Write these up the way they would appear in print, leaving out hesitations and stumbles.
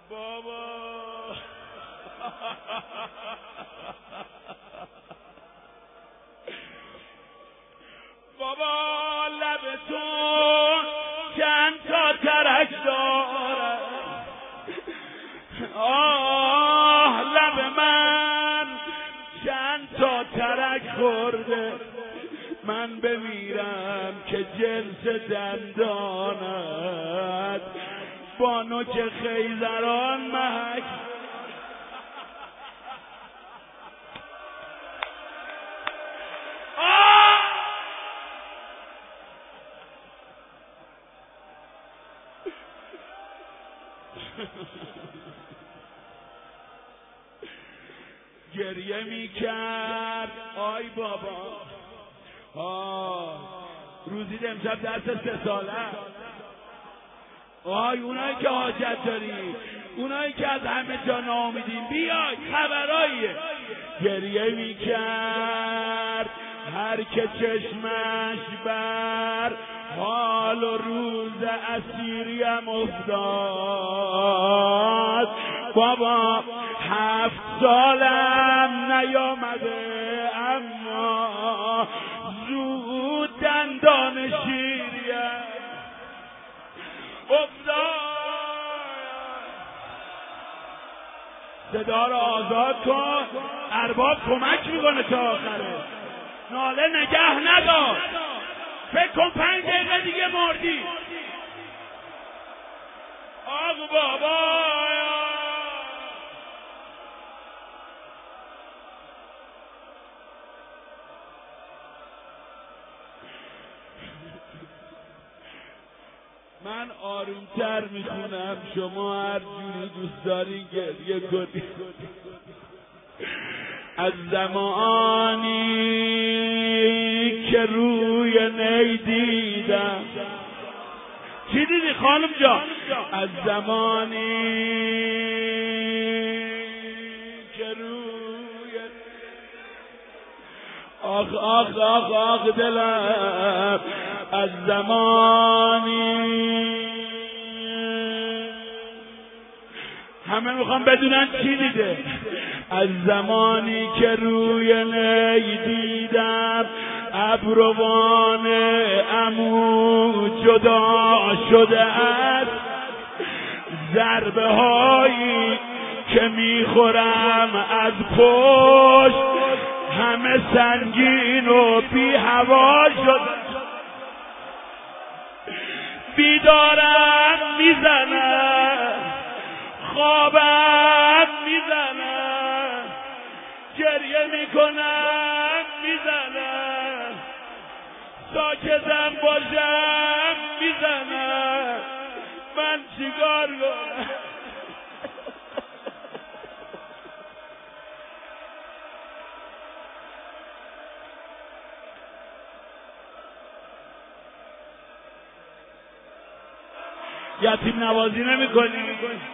بابا بابا لبتون چند تا ترک داره، آه لب من چند تا ترک خورده، من بمیرم که جنس دندانت با نوک خیزران محک. گریه میکرد آی بابا، روزی امشب درس 3 ساله، آی اونایی که حاجت داری، اونایی که از همه جا ناامیدین، بیای خبراییه. گریه میکرد هر که چشمش بر حال و روز اسیریم افتاد. بابا 7 سالم نیامده اما زود دندان شیریم افتاد. صدا رو آزاد کن، ارباب کمک میکنه تا آخره، ناله نگه ندار، فکر کن 5 دقیقه دیگه مردی. آقا بابا من آرومتر میخونم، شما هر جوری دوست داری گریه کنی. از زمانی که روی نی دیدم، چی دیدی خانم جان؟ از زمانی که روی آخ آخ آخ آخ دلم، از زمانی همه میخوام بدونن چی دیده. از زمانی که روی نی دیدم ابروان عمو جدا شده است، ضربه هایی که میخورم از پشت همه سنگین و بی هوا شده. بیدارم میزنم، خوابم میزنم، گریه میکنم میزنم، ساکتم باشم میزنم، من چیکار کنم؟ یتیم نوازی نمی کنی؟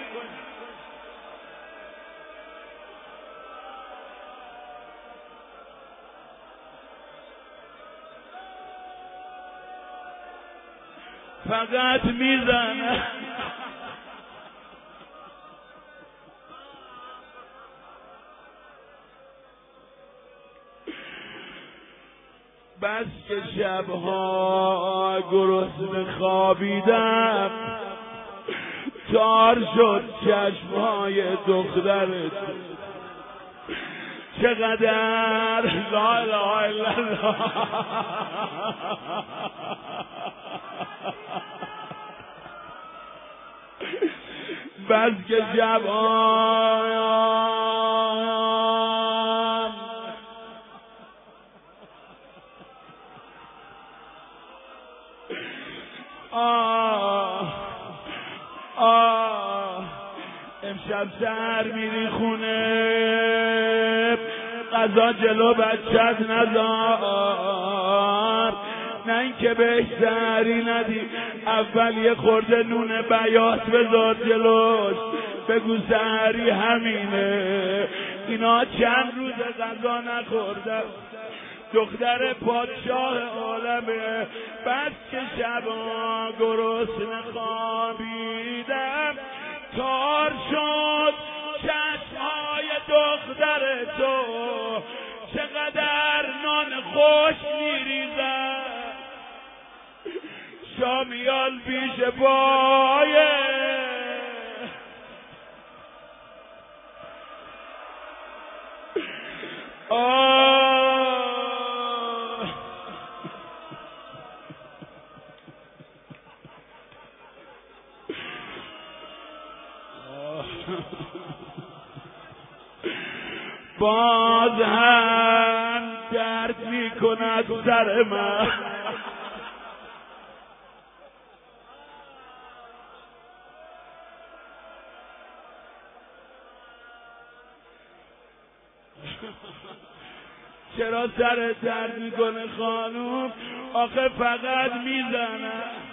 فقط میزنه. بس که شبها گرسنه خوابیدم، تار شد چشمهای دخترت، چقدر لا اله الا الله. بس که شبان امشب سر میری خونه، غذا جلو بچت نذار، نه اینکه بهش سحری ندی، اول یه خورده نون بیات بذار جلوش، بگو سحری همینه. اینا چند روز غذا نخوردن، دختر پادشاه عالمه. بس که شبا گرسنه خوابیدم، تار شد چشمهای دختر تو، چقدر نان خوش میریزد شامیال پیش پایه. باز هم درد می کند سر من، چرا سر درد می کنه خانوم؟ آخه فقط میزنه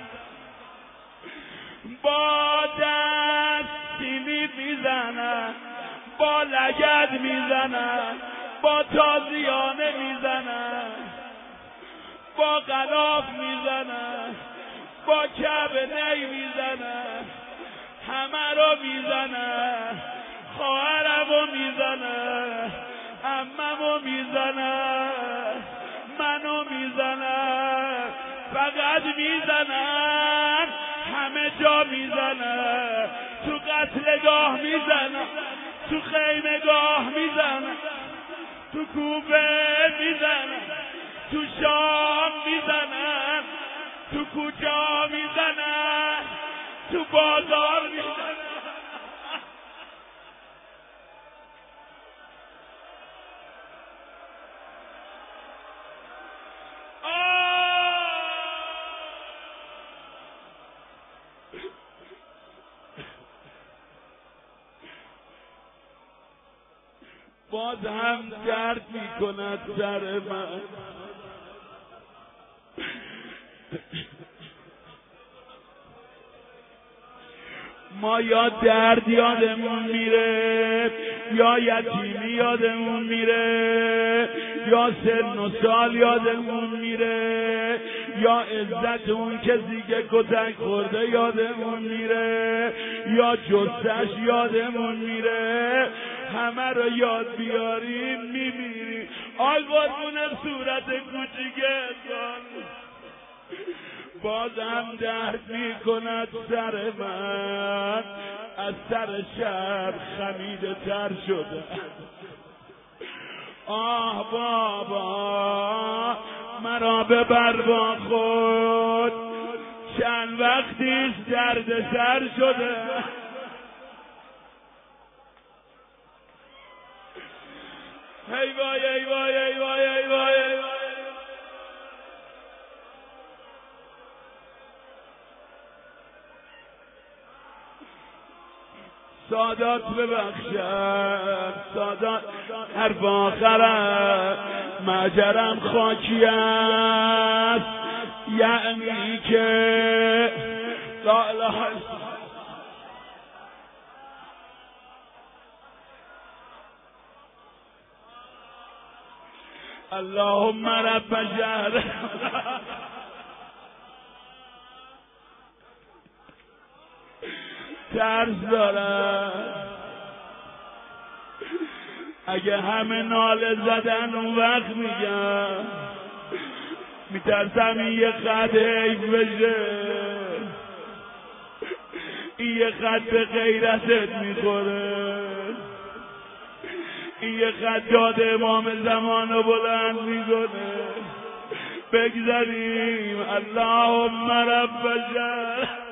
با دست سیمی میزنه، با لگد میزنن، با تازیانه میزنن، با غلاف میزنن، با کعبه نی میزنن، همه رو میزنن، خواهرمو میزنن، عممو میزنن، منو میزنن، فقط میزنن، همه جا میزنن، تو قتلگاه میزنن، تو خیمگاه میزنن، تو کوفه میزنن، تو شام میزنن، تو کوچه میزنن، تو بازار میزنن. باز هم درد می کند سر من. ما یا درد یادمون میره، یا یتیمی یادمون میره، یا سن و سال یادمون میره، یا عزت اون کسی که کتک خورده یادمون میره، یا جثه‌اش یادمون میره. همه رو یاد بیاریم میمیریم. آی قربون صورت کوچیکتون، بازم درد میکند سر من، از سر شب خمیده تر شده. آه بابا مرا ببر با خود، چند وقتیش درد سر شده. ای وای ای وای ای وای ای وای ای وای. سادات ببخشد، سادات حرف آخرم، مجرم خاکی است، یعنی که لا اله الا اللهم رب شهر. ترس دارم اگه همه ناله زدن اون وقت میگم میترسم این یه خط حیف بشه، این یه خط به غیرتت میخوره، این یه خط داد امام زمان رو بلند میکنه. بگذاریم اللهم رب شهر.